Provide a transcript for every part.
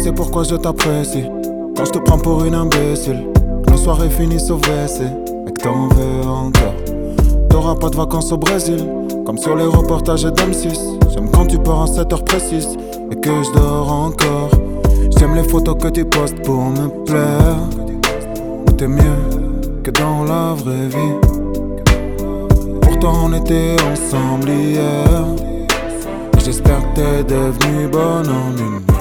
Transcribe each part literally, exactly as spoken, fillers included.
sais pourquoi je t'apprécie. Quand je te prends pour une imbécile, nos soirées finissent au W C et que t'en veux encore. T'auras pas de vacances au Brésil, comme sur les reportages d'M six. J'aime quand tu pars à sept heures précises et que je dors encore. J'aime les photos que tu postes pour me plaire. Mais t'es mieux que dans la vraie vie. Pourtant on était ensemble hier. Et j'espère que t'es devenu bonne en une nuit.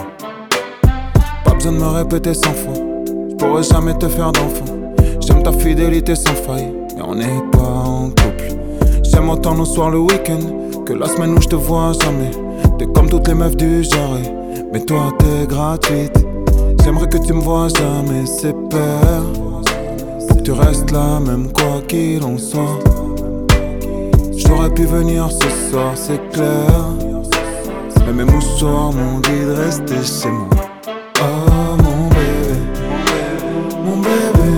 Pas besoin de me répéter cent fois, je pourrais jamais te faire d'enfant. J'aime ta fidélité sans faille, mais on n'est pas en couple. J'aime autant nos soirs le week-end que la semaine où je te vois jamais. T'es comme toutes les meufs du genre, mais toi t'es gratuite. J'aimerais que tu me vois jamais séparer, que tu restes là même quoi qu'il en soit. J'aurais pu venir ce soir, c'est clair, mais mes mouchoirs m'ont dit de rester chez moi. Oh mon bébé, mon bébé,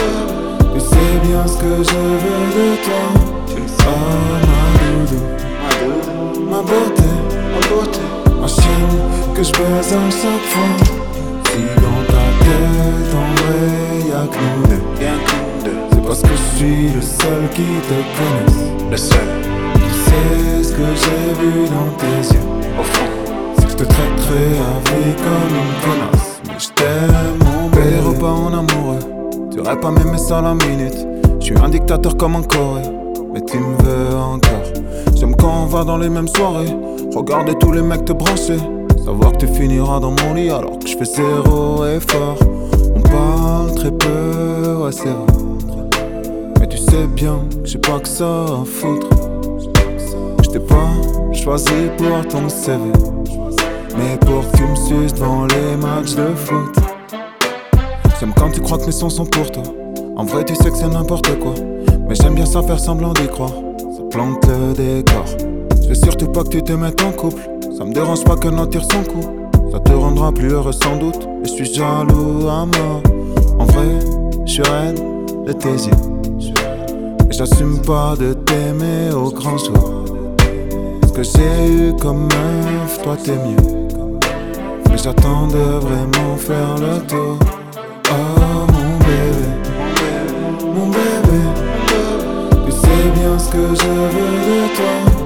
tu sais bien ce que je veux de toi. Oh ma doudou, ma beauté, ma chienne que je baise à chaque fois. Si dans ta tête en vrai y'a que nous deux, c'est parce que je suis le seul qui te connaisse. Le seul. Tu sais ce que j'ai vu dans tes yeux. Au fond, c'est que je te traiterai à vie comme une connasse. Mais je t'aime mon bébé. Les repas en amoureux, tu aurais pas m'aimer ça la minute. Je suis un dictateur comme en Corée, mais tu me veux encore. J'aime quand on va dans les mêmes soirées, regarder tous les mecs te brancher, savoir que tu finiras dans mon lit alors que je fais zéro effort. On parle très peu, ouais c'est vrai, mais tu sais bien que j'ai pas que ça à foutre. Je t'ai pas choisi pour ton C V, mais pour que tu me suces devant les matchs de foot. J'aime quand tu crois que mes sons sont pour toi. En vrai tu sais que c'est n'importe quoi, mais j'aime bien ça faire semblant d'y croire. Ça plante le décor. Je veux surtout pas que tu te mettes en couple. Ça me dérange pas que notre tire son coup. Ça te rendra plus heureux sans doute. Et je suis jaloux à mort. En vrai, je suis raide de tes yeux. Et j'assume pas de t'aimer au grand jour. Ce que j'ai eu comme meuf, toi t'es mieux. Mais j'attends de vraiment faire le tour. Oh mon bébé, mon bébé, tu sais bien ce que je veux de toi.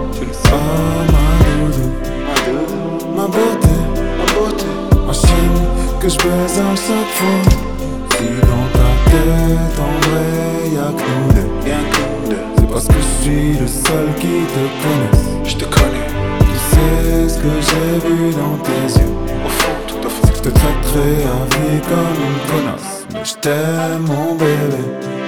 Oh ma doudou, ma beauté, ma chienne que je baise à chaque fois. Si dans ta tête en vrai y'a que nous deux, c'est parce que je suis le seul qui te connaisse. je te connais. Tu sais ce que j'ai vu dans tes yeux. Au fond, tout au fond. Je te traiterai à vie comme une connasse, mais je t'aime mon bébé.